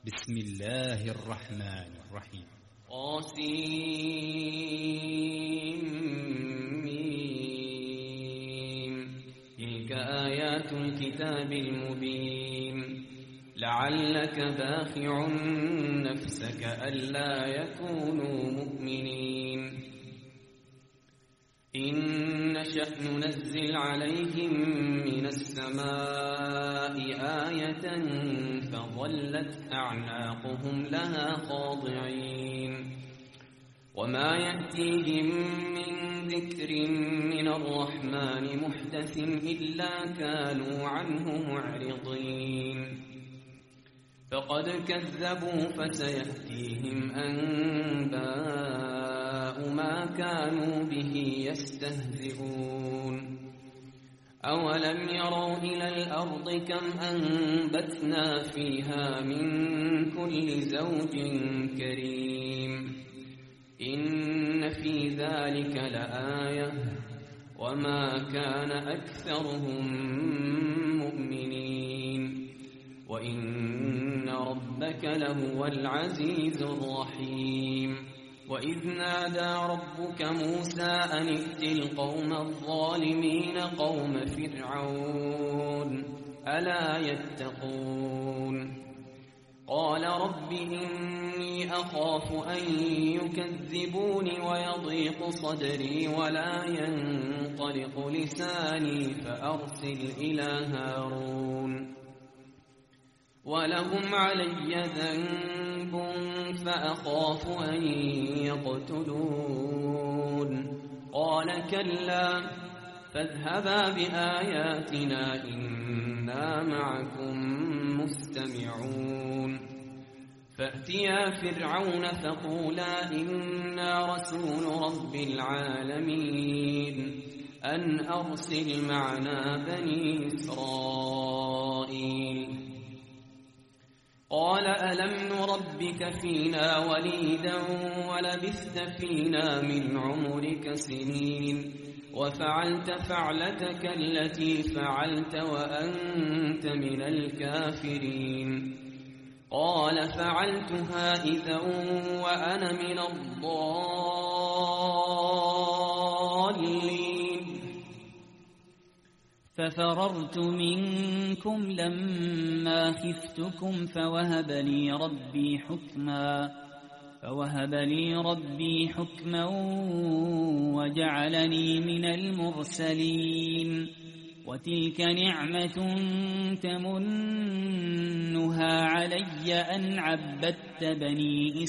بسم الله الرحمن الرحيم. تلك آيات الكتاب المبين لعلك باخع نفسك ألا يكونوا مؤمنين إن نشأ ننزل عليهم من السماء آية فظلت أعناقهم لها خاضعين وما يأتيهم من ذكر من الرحمن محدث إلا كانوا عنه معرضين فقد كذبوا فسيأتيهم أنباء ما كانوا به يستهزئون أولم يروا إلى الأرض كم أنبتنا فيها من كل زوج كريم إن في ذلك لآية وما كان أكثرهم مؤمنين وإن ربك لهو العزيز الرحيم وإذ نادى ربك موسى أن ائت القوم الظالمين قوم فرعون ألا يتقون قال رب إني أخاف أن يكذبون ويضيق صدري ولا ينطلق لساني فأرسل إلى هارون ولهم علي ذنب فأخاف أن يقتلون قال كلا فاذهبا بآياتنا إنا معكم مستمعون فأتيا فرعون فقولا إنا رسول رب العالمين أن أرسل معنا بني إسرائيل قال ألم نربك فينا وليدا ولبثت فينا من عمرك سنين وفعلت فعلتك التي فعلت وأنت من الكافرين قال فعلتها إذا وأنا من الضالين ففررت منكم لما خفتكم فوهب لي ربي حكما وجعلني من المرسلين وتلك نعمة تمنها علي أن عبدت بني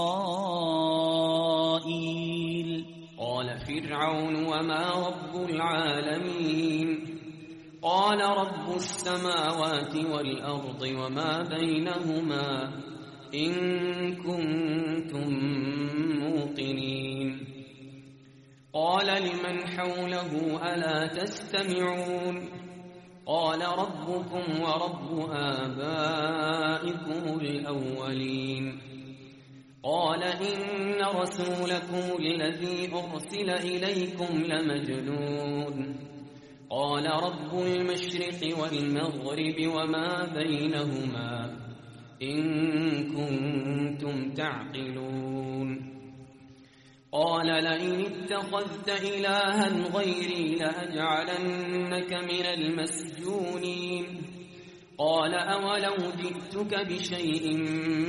إسرائيل قال فرعون وما رب العالمين قال رب السماوات والأرض وما بينهما إن كنتم موقنين قال لمن حوله ألا تستمعون قال ربكم ورب آبائكم الأولين قال إن رسولكم الذي أرسل إليكم لمجنون قال رب المشرق والمغرب وما بينهما إن كنتم تعقلون قال لئن اتخذت إلها غيري لأجعلنك من المسجونين قال أولو جئتك بشيء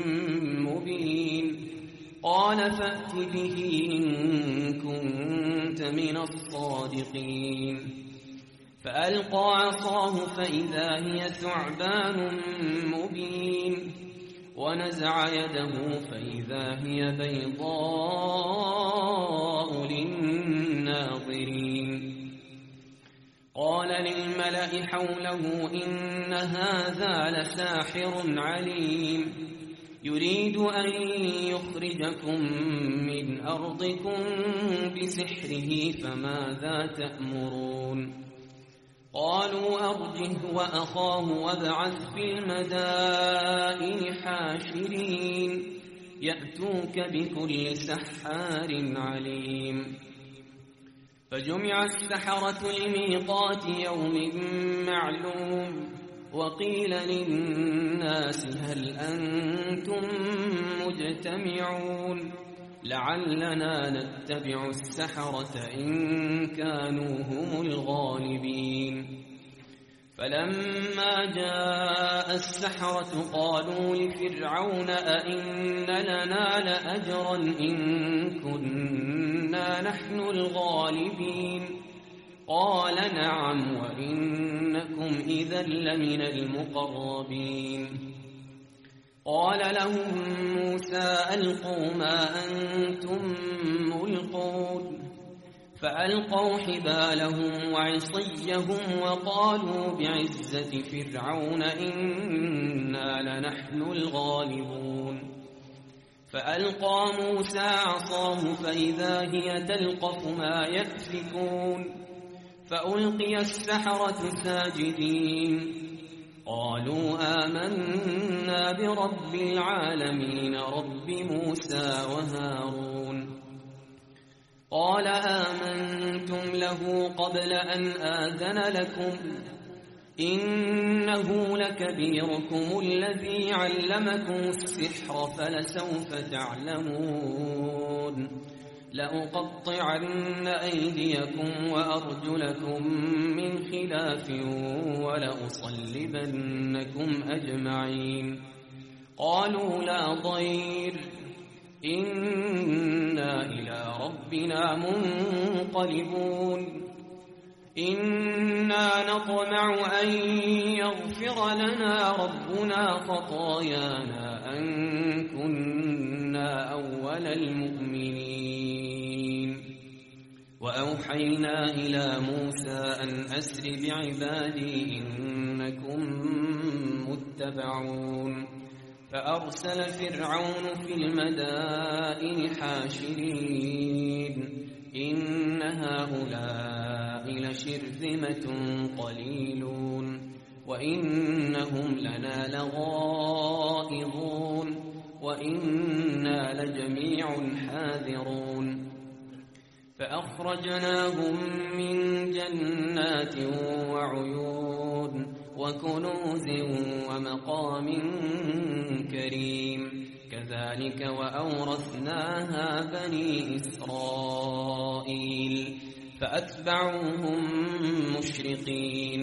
مبين قال فأت به إن كنت من الصادقين فألقى عصاه فإذا هي ثعبان مبين ونزع يده فإذا هي بيضاء للناظرين قال للملأ حوله إن هذا لساحر عليم يريد أن يخرجكم من أرضكم بسحره فماذا تأمرون قالوا أرجه وأخاه وابعث في المدائن حاشرين يأتوك بكل سحار عليم فجمع السحرة لميقات يوم معلوم وقيل للناس هل أنتم مجتمعون لعلنا نتبع السحرة إن كانوا هم الغالبين. فلما جاء السحرة قالوا لفرعون أئن لنا لأجرا إن كنا نحن الغالبين قال نعم وإنكم إذا لمن المقربين. قال لهم موسى ألقوا ما أنتم ملقون فألقوا حبالهم وعصيهم وقالوا بعزة فرعون إنا لنحن الغالبون. فألقى موسى عصاه فإذا هي تلقف ما يأفكون فألقي السحرة ساجدين قالوا آمنا برب العالمين رب موسى وهارون. قال آمنتم له قبل أن آذن لكم إنه لكبيركم الذي علمكم السحر فلسوف تعلمون لأقطعن أيديكم وأرجلكم من خلاف ولأصلبنكم أجمعين. قالوا لا ضير إنا إلى ربنا منقلبون إنا نطمع أن يغفر لنا ربنا خطايانا أن كنا أول المؤمنين. وأوحينا إلى موسى أن أسر بعبادي إنكم متبعون. فأرسل فرعون في المدائن حاشرين إن هؤلاء لشرذمة قليلون وإنهم لنا لغائظون وإنا لجميع حاذرون. فأخرجناهم من جنات وعيون وكنوز ومقام كريم كذلك وأورثناها بني إسرائيل فأتبعوهم مشرقين.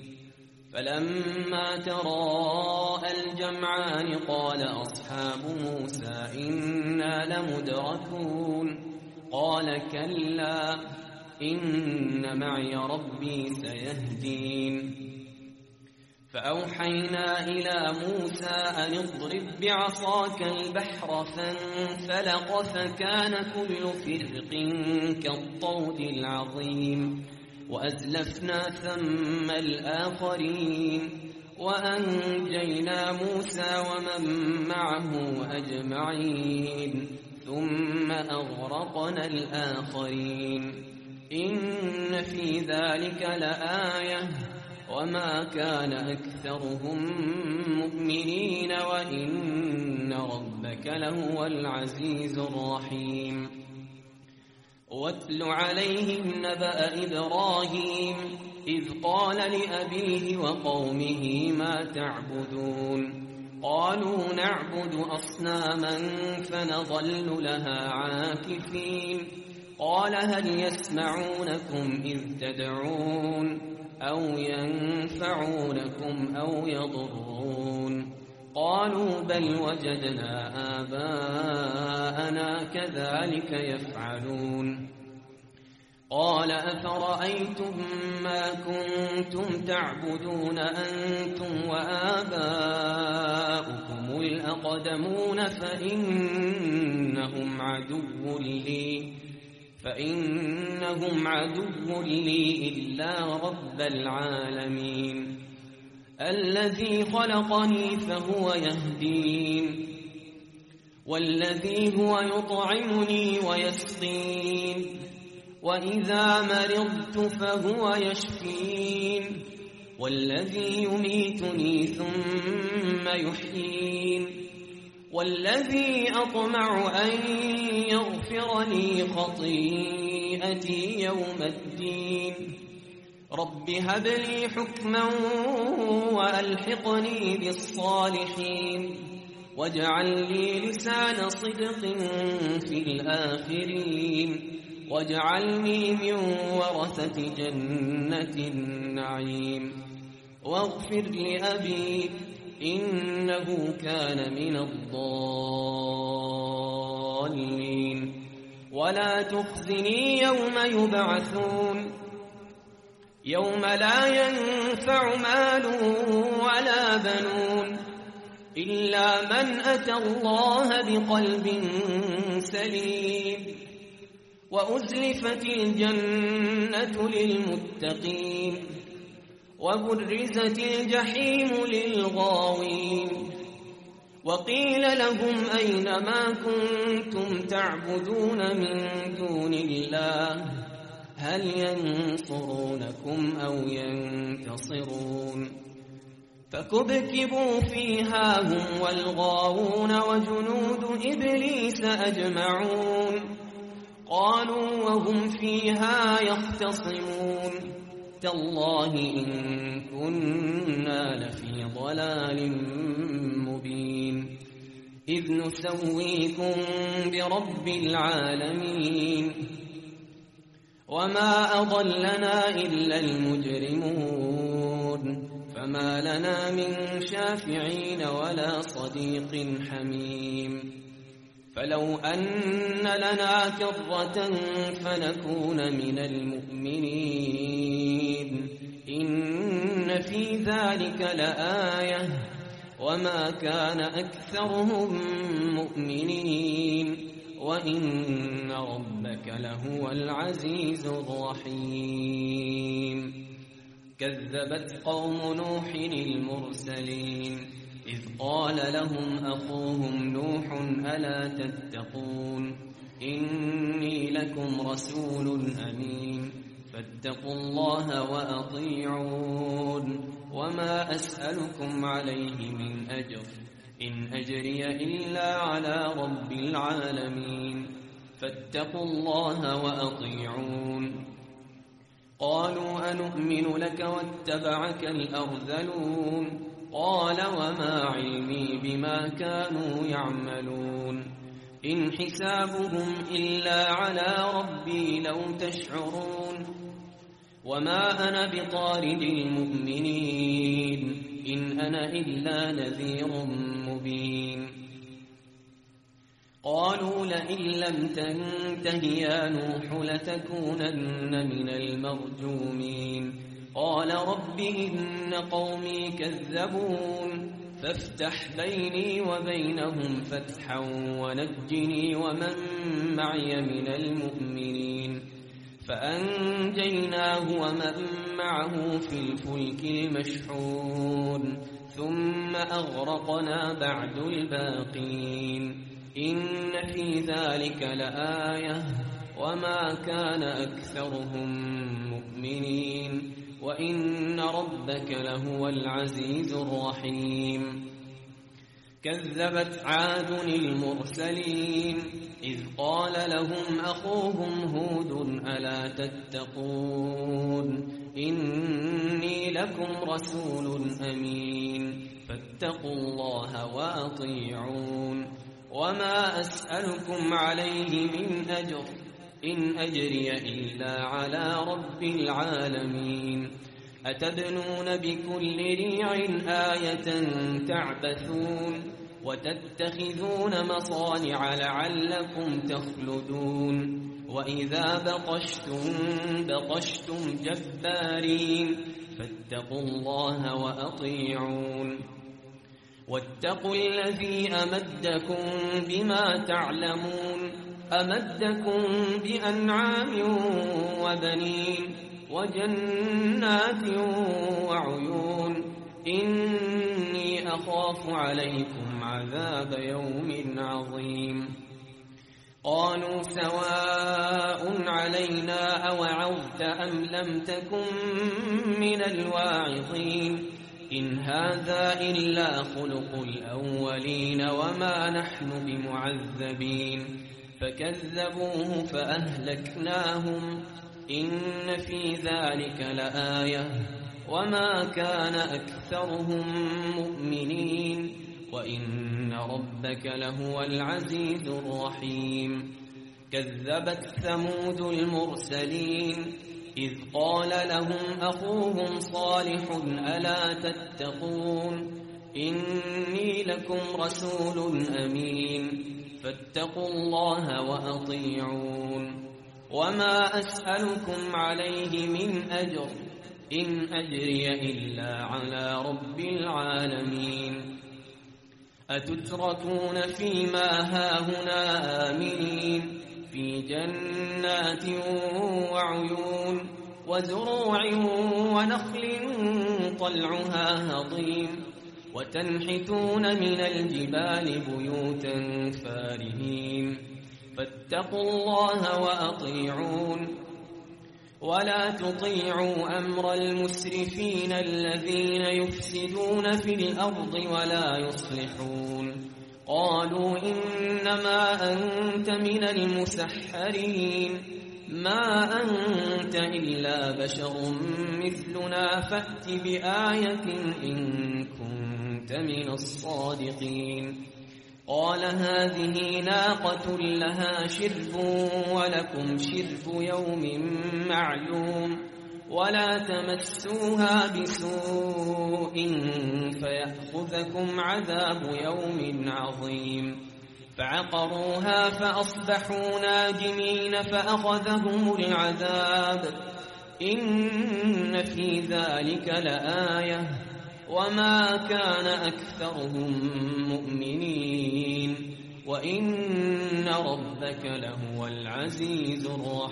فلما تراءى الجمعان قال أصحاب موسى إنا لمدركون قال كلا إن معي ربي سيهدين. فأوحينا إلى موسى أن اضرب بعصاك البحر فانفلق فكان كل فرق كالطود العظيم وأزلفنا ثم الآخرين وأنجينا موسى ومن معه أجمعين ثم أغرقنا الآخرين. إن في ذلك لآية وما كان أكثرهم مؤمنين وإن ربك لهو العزيز الرحيم. واتل عليهم نبأ إبراهيم إذ قال لأبيه وقومه ما تعبدون قالوا نعبد أصناما فنظل لها عاكفين قال هل يسمعونكم إذ تدعون أو ينفعونكم أو يضرون قالوا بل وجدنا آباءنا كذلك يفعلون. قال أفرأيتم ما كنتم تعبدون أنتم وآباؤكم الأقدمون فإنهم عدو لي إلا رب العالمين الذي خلقني فهو يهدين والذي هو يطعمني ويسقين وإذا مرضت فهو يشفين والذي يميتني ثم يحيين والذي أطمع أن يغفر لي خطيئتي يوم الدين رب هب لي حكما وألحقني بالصالحين واجعل لي لسان صدق في الآخرين واجعلني من ورثة جنة النعيم واغفر لأبي إنه كان من الضالين ولا تخزني يوم يبعثون يوم لا ينفع مال ولا بنون إلا من أتى الله بقلب سليم وأزلفت الجنة للمتقين وبرزت الجحيم للغاوين وقيل لهم أين ما كنتم تعبدون من دون الله هل ينصرونكم أو ينتصرون فكبكبوا فيها هم والغاوون وجنود إبليس أجمعون قالوا وهم فيها يختصمون تالله إن كنا لفي ضلال مبين إذ نسويكم برب العالمين وما أضلنا إلا المجرمون فما لنا من شافعين ولا صديق حميم فلو أن لنا كرة فنكون من المؤمنين إن في ذلك لآية وما كان أكثرهم مؤمنين وإن ربك لهو العزيز الرحيم كذبت قوم نوح المرسلين إذ قال لهم أخوهم نوح ألا تتقون إني لكم رسول أمين فاتقوا الله وأطيعون وما أسألكم عليه من أجر إن أجري إلا على رب العالمين فاتقوا الله وأطيعون قالوا أنؤمن لك واتبعك الأرذلون قال وما علمي بما كانوا يعملون إن حسابهم إلا على ربي لو تشعرون وما أنا بطارد المؤمنين إن أنا إلا نذير مبين قالوا لئن لم تنته يا نوح لتكونن من المرجومين قال رب إن قومي كذبون فافتح بيني وبينهم فتحا ونجني ومن معي من المؤمنين فأنجيناه ومن معه في الفلك المشحون ثم أغرقنا بعد الباقين إن في ذلك لآية وما كان أكثرهم مؤمنين وإن ربك لهو العزيز الرحيم كذبت عاد المرسلين إذ قال لهم أخوهم هود ألا تتقون إني لكم رسول أمين فاتقوا الله وأطيعون وما أسألكم عليه من أجر إن أجري إلا على رب العالمين أتبنون بكل ريع آية تعبثون وتتخذون مصانع لعلكم تخلدون وإذا بطشتم جبارين فاتقوا الله وأطيعون واتقوا الذي أمدكم بما تعلمون أمدكم بأنعام وبنين وجنات وعيون إني أخاف عليكم عذاب يوم عظيم قالوا سواء علينا أوعظت أم لم تكن من الواعظين إن هذا إلا خلق الأولين وما نحن بمعذبين فكذبوه فأهلكناهم إن في ذلك لآية وما كان أكثرهم مؤمنين وإن ربك لهو العزيز الرحيم كذبت ثمود المرسلين إذ قال لهم أخوهم صالح ألا تتقون إني لكم رسول أمين فاتقوا الله وأطيعون وما أسألكم عليه من أجر إن أجري إلا على رب العالمين أتتركون فيما هاهنا آمنين في جنات وعيون وزروع ونخل طلعها هضيم وتنحتون من الجبال بيوتا فارهين فاتقوا الله وأطيعون ولا تطيعوا أمر المسرفين الذين يفسدون في الأرض ولا يصلحون قالوا إنما أنت من المسحرين ما أنت إلا بشر مثلنا فأت بآية إن كنت من الصادقين قال هذه ناقة لها شرب ولكم شرب يوم معلوم ولا تمسوها بسوء فيأخذكم عذاب يوم عظيم فعقروها فأصبحوا نادمين فأخذهم العذاب إن في ذلك لآية وما كان أكثرهم مؤمنين وإن ربك لهو العزيز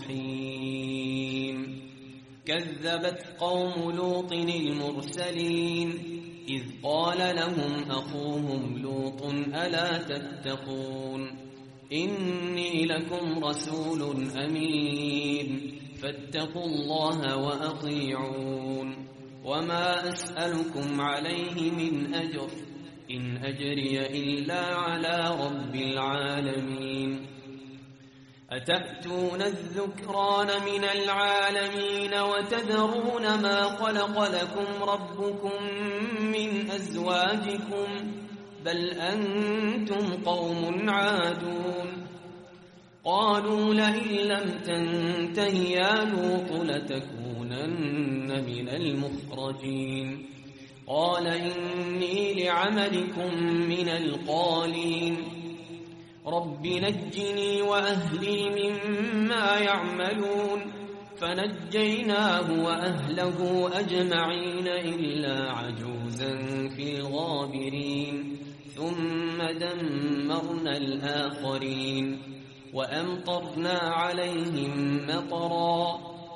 الرحيم كذبت قوم لوط المرسلين إذ قال لهم أخوهم لوط ألا تتقون إني لكم رسول أمين فاتقوا الله وأطيعون وما أسألكم عليه من أجر إن أجري إلا على رب العالمين أتأتون الذكران من العالمين وتذرون ما خلق لكم ربكم من أزواجكم بل أنتم قوم عادون قالوا لئن لم تنته يا لوط لتكونن من المخرجين قال إني لعملكم من القالين رب نجني وأهلي مما يعملون فنجيناه وأهله أجمعين إلا عجوزا في الغابرين ثم دمرنا الآخرين وأمطرنا عليهم مطرا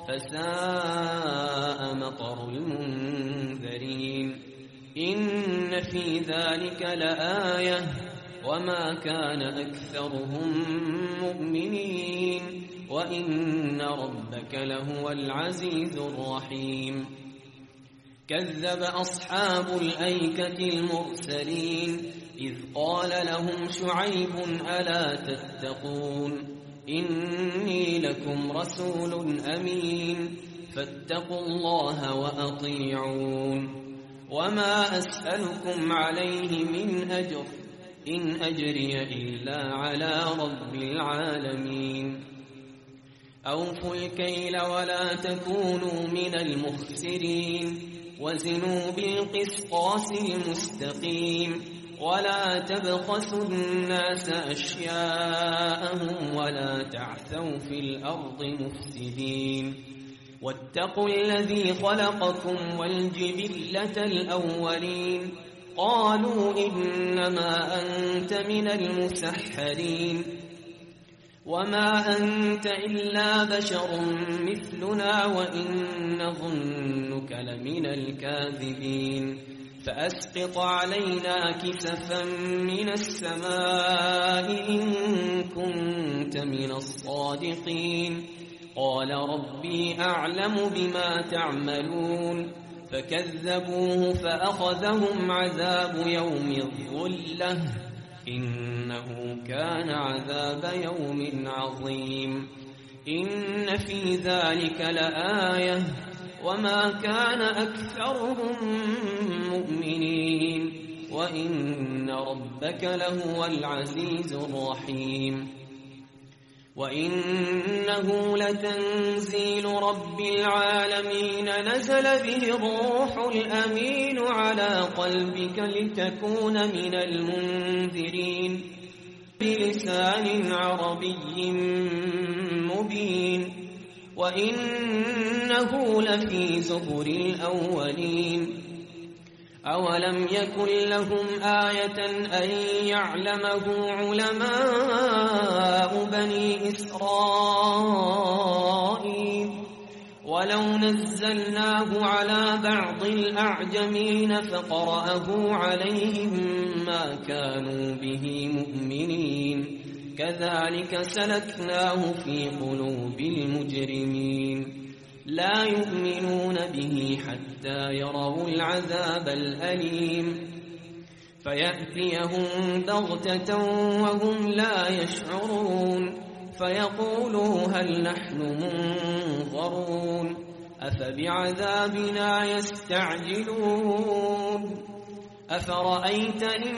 فساء مطر المنذرين إن في ذلك لآية وما كان أكثرهم مؤمنين وإن ربك لهو العزيز الرحيم كذب أصحاب الأيكة المرسلين إذ قال لهم شعيب ألا تتقون إني لكم رسول أمين فاتقوا الله وأطيعون وما أسألكم عليه من أجر إن أجري إلا على رب العالمين أوفوا الكيل ولا تكونوا من المخسرين وزنوا بالقسطاس المستقيم ولا تبخسوا الناس أشياءهم ولا تعثوا في الأرض مفسدين واتقوا الذي خلقكم والجبلة الأولين قالوا إنما أنت من المسحرين وما أنت إلا بشر مثلنا وإن نظنك لمن الكاذبين فأسقط علينا كسفا من السماء إن كنت من الصادقين قال ربي أعلم بما تعملون فكذبوه فأخذهم عذاب يوم الظلة إنه كان عذاب يوم عظيم إن في ذلك لآية وما كان أكثرهم مؤمنين وإن ربك لهو العزيز الرحيم وإنه لتنزيل رب العالمين نزل به الروح الأمين على قلبك لتكون من المنذرين بلسان عربي مبين وإنه لفي زبر الأولين أولم يكن لهم آية أن يعلمه علماء بني إسرائيل ولو نزلناه على بعض الأعجمين فقرأه عليهم ما كانوا به مؤمنين كذلك سلكناه في قلوب المجرمين لا يؤمنون به حتى يروا العذاب الأليم فيأتيهم بغتة وهم لا يشعرون فيقولوا هل نحن منظرون أفبعذابنا يستعجلون أفرأيت إن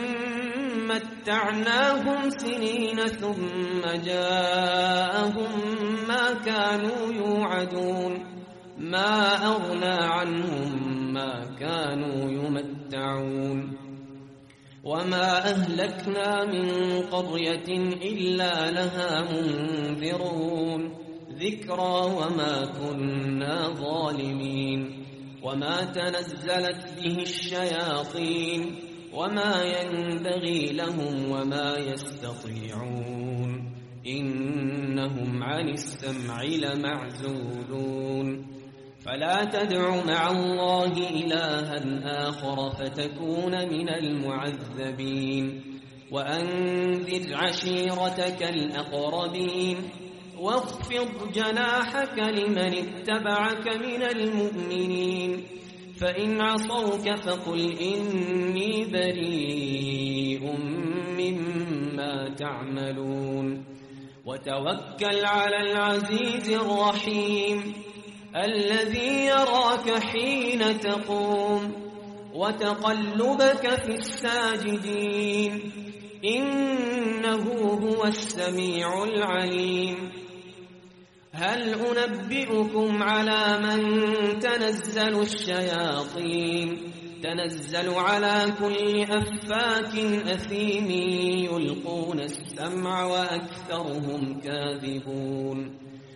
متعناهم سنين ثم جاءهم ما كانوا يوعدون ما أغنى عنهم ما كانوا يمتعون وما أهلكنا من قرية إلا لها منذرون ذكرى وما كنا ظالمين وما تنزلت به الشياطين وما ينبغي لهم وما يستطيعون إنهم عن السمع لمعزولون فلا تدع مع الله إلها آخر فتكون من المعذبين وأنذر عشيرتك الأقربين واخفض جناحك لمن اتبعك من المؤمنين فإن عصوك فقل إني بريء مما تعملون وتوكل على العزيز الرحيم الذي يراك حين تقوم وتقلبك في الساجدين إنه هو السميع العليم هل أنبئكم على من تنزل الشياطين تنزل على كل أفاك أثيم يلقون السمع وأكثرهم كاذبون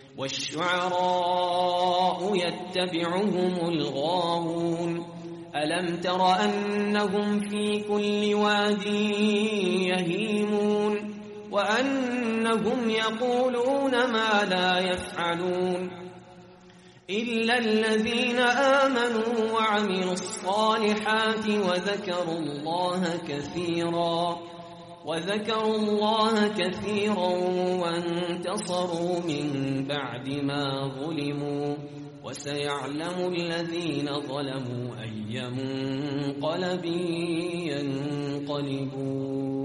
والشعراء يتبعهم الغاوون ألم تر أنهم في كل واد يهيمون وأنهم يقولون ما لا يفعلون إلا الذين آمنوا وعملوا الصالحات وذكروا الله كثيرا وانتصروا من بعد ما ظلموا وسيعلم الذين ظلموا أي منقلب ينقلبون